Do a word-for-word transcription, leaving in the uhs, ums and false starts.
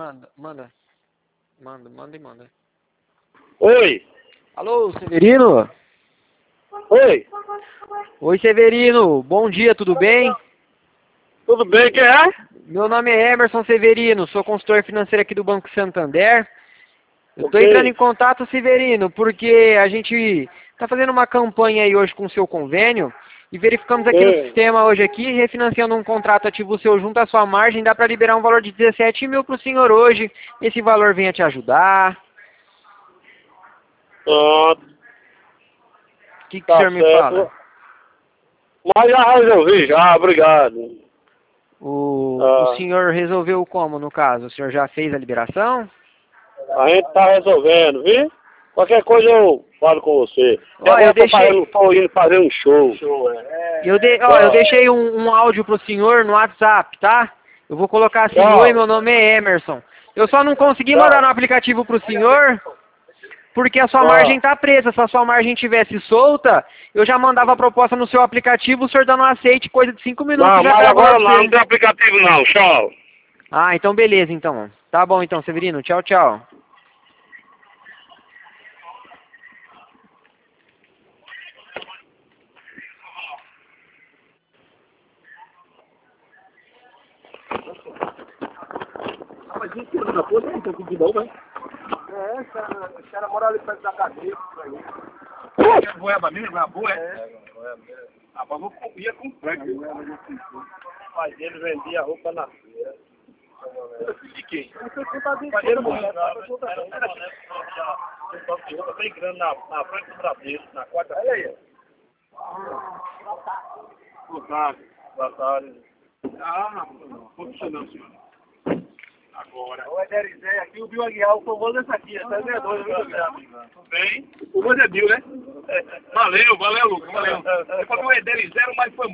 Manda, manda. Manda, manda e manda. Oi. Alô, Severino? Oi. Oi, Severino. Bom dia, tudo bem? Tudo bem, quem é? Meu nome é Emerson Severino, sou consultor financeiro aqui do Banco Santander. Eu estou Ok. entrando em contato, Severino, porque a gente está fazendo uma campanha aí hoje com o seu convênio e verificamos aqui no É. sistema hoje aqui, refinanciando um contrato ativo seu junto à sua margem, dá para liberar um valor de dezessete mil para o senhor hoje. Esse valor venha te ajudar. Pronto, O que, que o tá senhor me certo. fala? Mas já resolvi, já, obrigado. O, o Ah, senhor resolveu como, no caso? O senhor já fez a liberação? a gente tá resolvendo, viu? Qualquer coisa eu falo com você. E Ó, agora eu eu tô deixei, fazendo, tô indo fazer um show. Show, é. eu de, ó, eu Qual? deixei um, um áudio pro senhor no WhatsApp, tá? Eu vou colocar assim, oi, Tchau. meu nome é Emerson. Eu só não consegui mandar no Tchau. aplicativo pro senhor, porque a sua margem Ah. tá presa. Se a sua margem tivesse solta, eu já mandava a proposta no seu aplicativo, o senhor dando um aceite, coisa de cinco minutos Não, já mas cai o valor agora pra não, você, não hein? tem aplicativo não, tchau. Ah, então beleza, então. Tá bom, então, Severino. Tchau, tchau. Mas isso que não foi, não tem que de novo, hein? É, os caras moram ali perto da cadeia, por aí. É goiaba mesmo, na boa, é? É, goiaba mesmo. Ah, mas eu comia com frango. Mas ele vendia roupa na feira. De quem? Mas ele morreu. Roupa bem grande na, na frente do Bradesco, na quarta. Olha aí. Boa tarde. Boa tarde. Ah, não. Funcionando, senhor. Agora. O Ederizé aqui, o Bill Aguiar, o famoso esse aqui, essa é dois, tudo bem? O famoso é Bill, né? Valeu, valeu, Lucas, valeu. Depois o Ederizé era o mais famoso.